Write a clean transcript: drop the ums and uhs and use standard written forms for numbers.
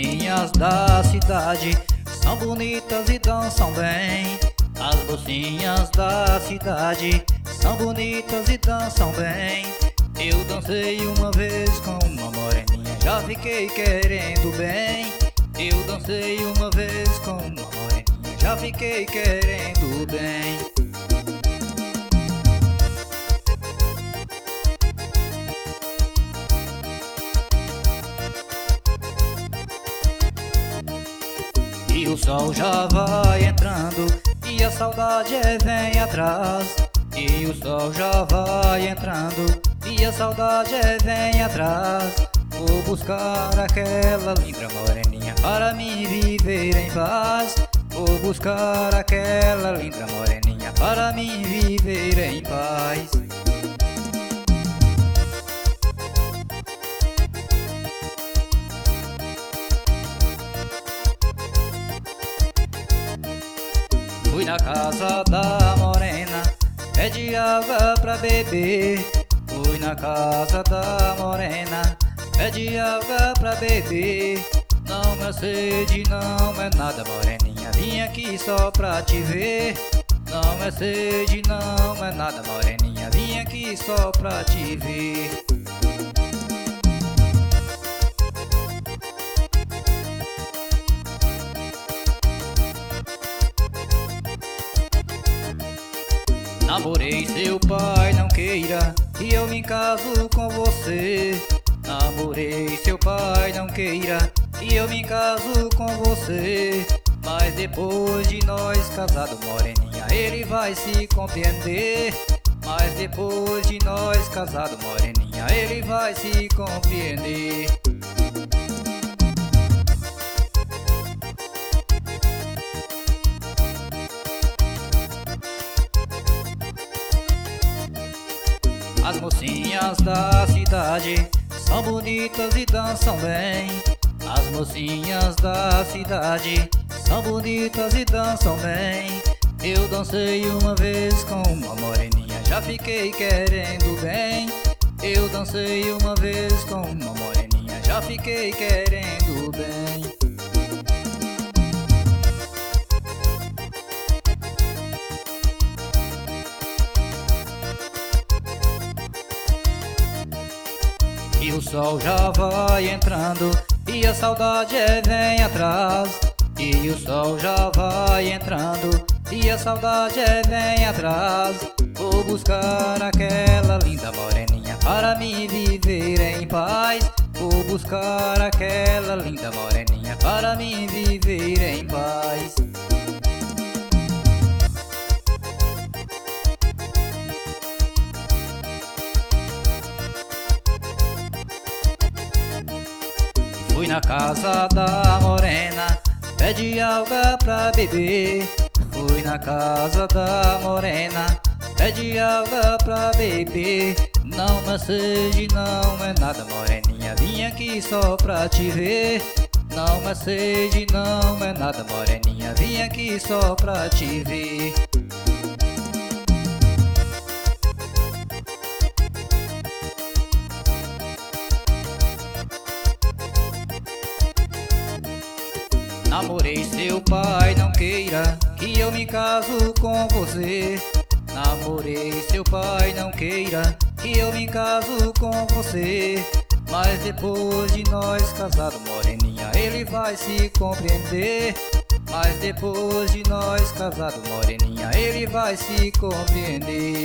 mocinhas da cidade são bonitas e dançam bem. As mocinhas da cidade são bonitas e dançam bem. Eu dancei uma vez com uma moreninha, já fiquei querendo bem. Eu dancei uma vez com uma moreninha, já fiquei querendo bem. E o sol já vai entrando e a saudade vem atrás. E o sol já vai entrando e a saudade vem atrás. Vou buscar aquela linda moreninha para me viver em paz. Vou buscar aquela linda moreninha para me viver em paz. Fui na casa da morena, pedi água pra beber. Fui na casa da morena, pedi água pra beber. Não é sede, não é nada, moreninha, vim aqui só pra te ver. Não é sede, não é nada, moreninha, vim aqui só pra te ver. Namorei seu pai, não queira que eu me caso com você. Namorei seu pai, não queira que eu me caso com você. Mas depois de nós casados, moreninha, ele vai se compreender. Mas depois de nós casados, moreninha, ele vai se compreender. As mocinhas da cidade são bonitas e dançam bem. As mocinhas da cidade são bonitas e dançam bem. Eu dancei uma vez com uma moreninha, já fiquei querendo bem. Eu dancei uma vez com uma moreninha, já fiquei querendo bem. E o sol já vai entrando e a saudade vem atrás. E o sol já vai entrando e a saudade vem atrás. Vou buscar aquela linda moreninha para me viver em paz. Vou buscar aquela linda moreninha para me viver em paz. Fui na casa da morena, pedi água pra beber. Fui na casa da morena, pedi água pra beber. Não é sede, não é nada, moreninha, vim aqui só pra te ver. Não é sede, não é nada, moreninha, vim aqui só pra te ver. Namorei seu pai, não queira que eu me caso com você. Namorei seu pai, não queira que eu me caso com você. Mas depois de nós casados, moreninha, ele vai se compreender. Mas depois de nós casados, moreninha, ele vai se compreender.